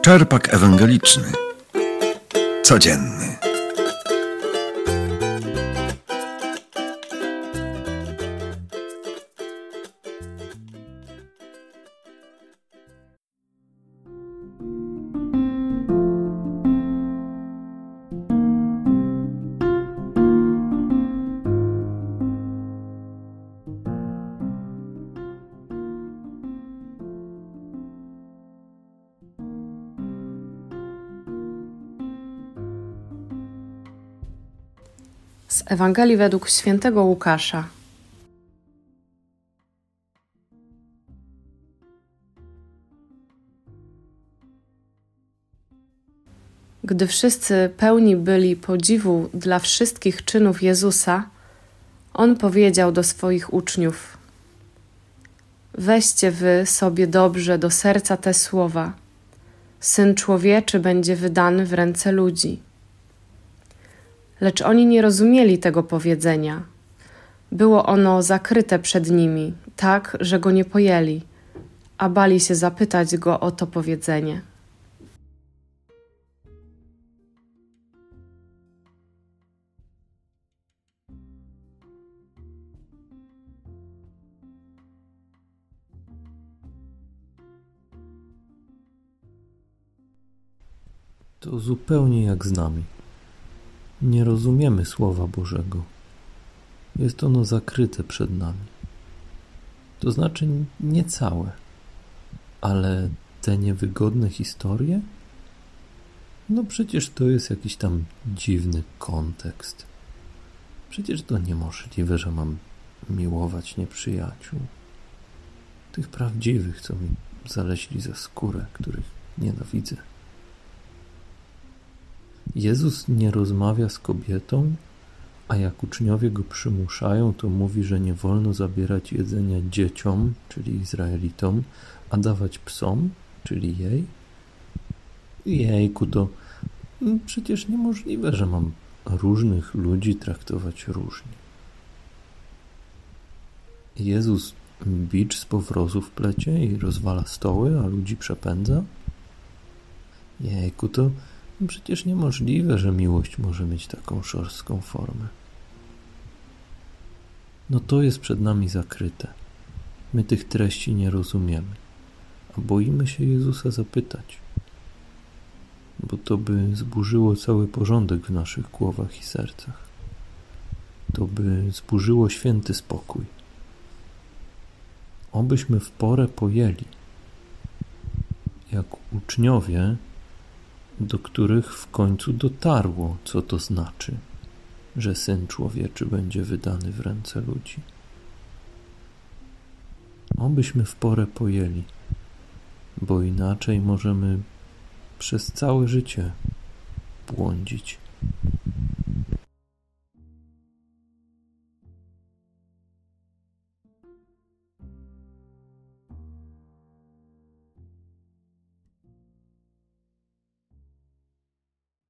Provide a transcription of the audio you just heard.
Czerpak ewangeliczny. Codzienny. Z Ewangelii według świętego Łukasza. Gdy wszyscy pełni byli podziwu dla wszystkich czynów Jezusa, On powiedział do swoich uczniów: weźcie wy sobie dobrze do serca te słowa. Syn Człowieczy będzie wydany w ręce ludzi. Lecz oni nie rozumieli tego powiedzenia. Było ono zakryte przed nimi, tak, że go nie pojęli, a bali się zapytać go o to powiedzenie. To zupełnie jak z nami. Nie rozumiemy Słowa Bożego. Jest ono zakryte przed nami. To znaczy nie całe, ale te niewygodne historie? No przecież to jest jakiś tam dziwny kontekst. Przecież to niemożliwe, że mam miłować nieprzyjaciół. Tych prawdziwych, co mi zaleźli za skórę, których nienawidzę. Jezus nie rozmawia z kobietą, a jak uczniowie go przymuszają, to mówi, że nie wolno zabierać jedzenia dzieciom, czyli Izraelitom, a dawać psom, czyli jej. Jejku, to przecież niemożliwe, że mam różnych ludzi traktować różnie. Jezus bicz z powrozów plecie i rozwala stoły, a ludzi przepędza? Jejku, to przecież niemożliwe, że miłość może mieć taką szorstką formę. No to jest przed nami zakryte. My tych treści nie rozumiemy, a boimy się Jezusa zapytać, bo to by zburzyło cały porządek w naszych głowach i sercach. To by zburzyło święty spokój. Obyśmy w porę pojęli, jak uczniowie, do których w końcu dotarło, co to znaczy, że Syn Człowieczy będzie wydany w ręce ludzi. Obyśmy w porę pojęli, bo inaczej możemy przez całe życie błądzić.